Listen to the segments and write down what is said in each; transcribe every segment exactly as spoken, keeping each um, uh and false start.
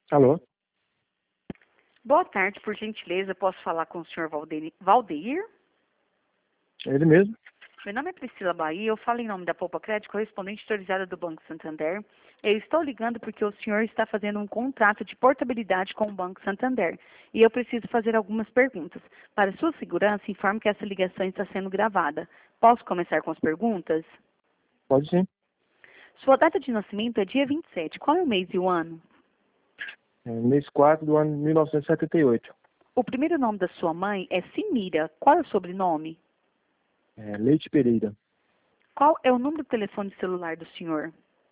Alô? Boa tarde, por gentileza, posso falar com o senhor Valdeir? Valdeir? É ele mesmo? Meu nome é Priscila Bahia, eu falo em nome da Poupa Crédito, correspondente autorizada do Banco Santander. Eu estou ligando porque o senhor está fazendo um contrato de portabilidade com o Banco Santander e eu preciso fazer algumas perguntas. Para sua segurança, informe que essa ligação está sendo gravada. Posso começar com as perguntas? Pode sim. Sua data de nascimento é dia vinte e sete. Qual é o mês e o ano? É mês quatro do ano mil novecentos e setenta e oito. O primeiro nome da sua mãe é Simira. Qual é o sobrenome? É, Leite Pereira. Qual é o número do telefone celular do senhor?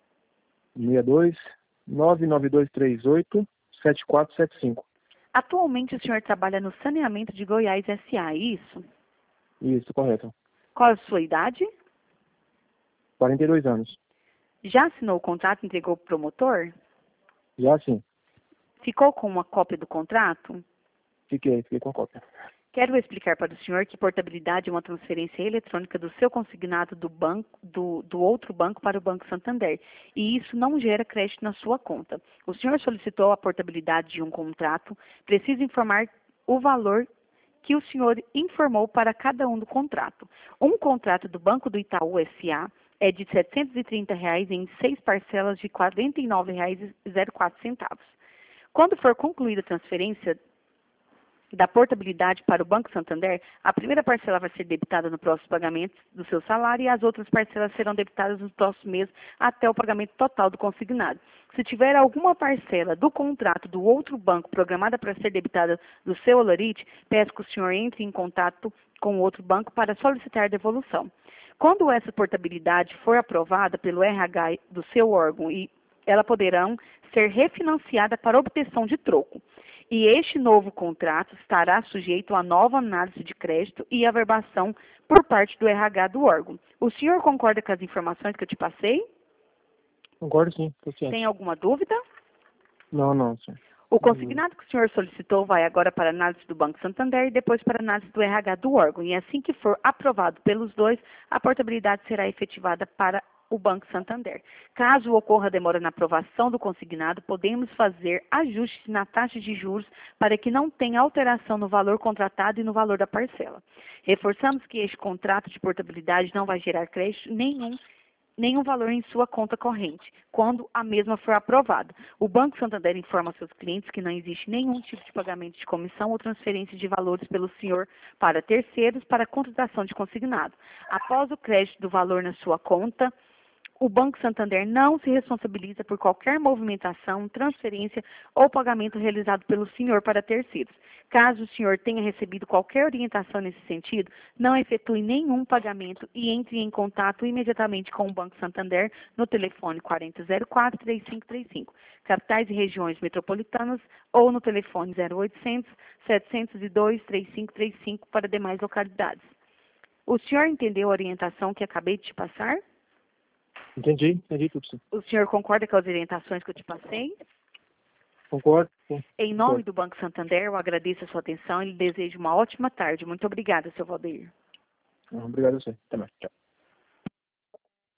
seis dois nove nove dois três oito sete quatro sete cinco. Atualmente o senhor trabalha no saneamento de Goiás S A, é isso? Isso, correto. Qual a sua idade? quarenta e dois anos. Já assinou o contrato e entregou para o promotor? Já sim. Ficou com uma cópia do contrato? Fiquei, fiquei com a cópia. Quero explicar para o senhor que portabilidade é uma transferência eletrônica do seu consignado do banco, do, do outro banco para o Banco Santander, e isso não gera crédito na sua conta. O senhor solicitou a portabilidade de um contrato, precisa informar o valor que o senhor informou para cada um do contrato. Um contrato do Banco do Itaú S A é de setecentos e trinta reais em seis parcelas de quarenta e nove reais e quatro centavos. Quando for concluída a transferência da portabilidade para o Banco Santander, a primeira parcela vai ser debitada no próximo pagamento do seu salário e as outras parcelas serão debitadas nos próximos meses até o pagamento total do consignado. Se tiver alguma parcela do contrato do outro banco programada para ser debitada do seu holerite, peço que o senhor entre em contato com o outro banco para solicitar devolução. Quando essa portabilidade for aprovada pelo R H do seu órgão, e ela poderão ser refinanciada para obtenção de troco. E este novo contrato estará sujeito a nova análise de crédito e averbação por parte do R H do órgão. O senhor concorda com as informações que eu te passei? Concordo sim, tô ciente. Tem alguma dúvida? Não, não, senhor. O consignado que o senhor solicitou vai agora para a análise do Banco Santander e depois para a análise do R H do órgão. E assim que for aprovado pelos dois, a portabilidade será efetivada para o Banco Santander. Caso ocorra demora na aprovação do consignado, podemos fazer ajustes na taxa de juros para que não tenha alteração no valor contratado e no valor da parcela. Reforçamos que este contrato de portabilidade não vai gerar crédito nenhum nenhum valor em sua conta corrente, quando a mesma for aprovada. O Banco Santander informa seus clientes que não existe nenhum tipo de pagamento de comissão ou transferência de valores pelo senhor para terceiros para contratação de consignado. Após o crédito do valor na sua conta, o Banco Santander não se responsabiliza por qualquer movimentação, transferência ou pagamento realizado pelo senhor para terceiros. Caso o senhor tenha recebido qualquer orientação nesse sentido, não efetue nenhum pagamento e entre em contato imediatamente com o Banco Santander no telefone quarenta zero quatro, três cinco três cinco, capitais e regiões metropolitanas, ou no telefone zero oitocentos, setecentos e dois, três cinco três cinco para demais localidades. O senhor entendeu a orientação que acabei de te passar? Entendi, entendi tudo sim. O senhor concorda com as orientações que eu te passei? Concordo, sim. Em nome do Banco Santander, eu agradeço a sua atenção e lhe desejo uma ótima tarde. Muito obrigada, seu Valdeir. Obrigado a você. Até mais. Tchau.